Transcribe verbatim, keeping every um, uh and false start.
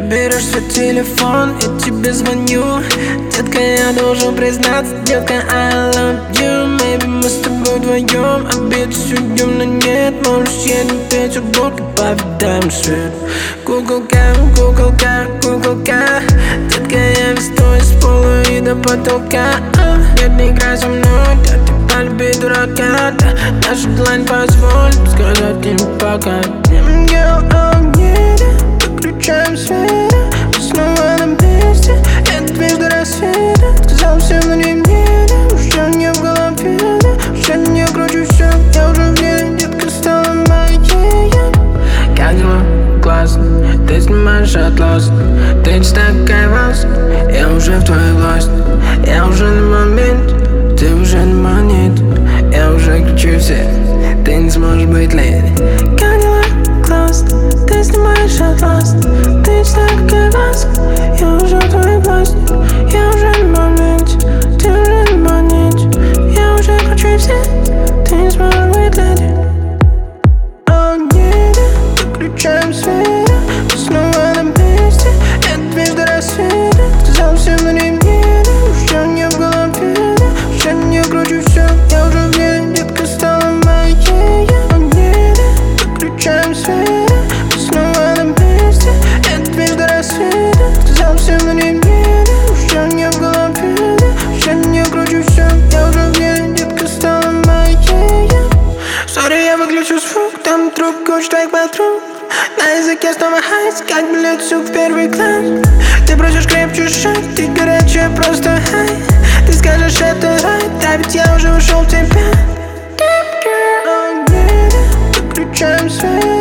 берешь свой телефон, я тебе звоню. Детка, я должен признаться, детка, I love you. Maybe мы с тобой вдвоем обед судьем, но нет. Можешь едем в Петербург и повидаем свет. Куколка, куколка, куколка. Детка, я весь твой с пола и до потолка. Нет, не играй со мной, да ты полюби дурака. Да, наша длань позволит сказать им пока. Girl, I'm here, выключаем свет, мы снова на месте. Это дверь до рассвета, сказал всем, но не мне. Уже не в голове, уже не кручу все. Я уже в ней, детка стала моей. Как дела? Классно, ты снимаешь атлас. Ты такая властная, я уже в твоей власти. Я уже на момент, ты уже на монет. Я уже кричу все, ты не сможешь быть леди. Как дела? Классно, ты снимаешь атлас. Ты такая властная, я уже в твоей власти. Я уже на моменте, ты уже на монете. Я уже кричу все, ты не сможешь быть леди. Выключаем свет, мы снова на месте. Это дверь до рассвета, сказал всем, но не мне. Уже не в голове, уже не кручу все. Я уже в ней, детка стала моей. Выключаем свет, мы снова на месте. Это дверь до рассвета, сказал всем, но не мне. Уже не в голове, уже не кручу все. Я уже в ней, детка стала моей. Сори, я выключу звук, там трубку куча твоих подруг. На языке снова хайс, как билет в первый класс. Ты просишь крепче шаг, ты горячая, просто хай. Ты скажешь, это рай, да ведь я уже ушел в тебя. Выключаем свет.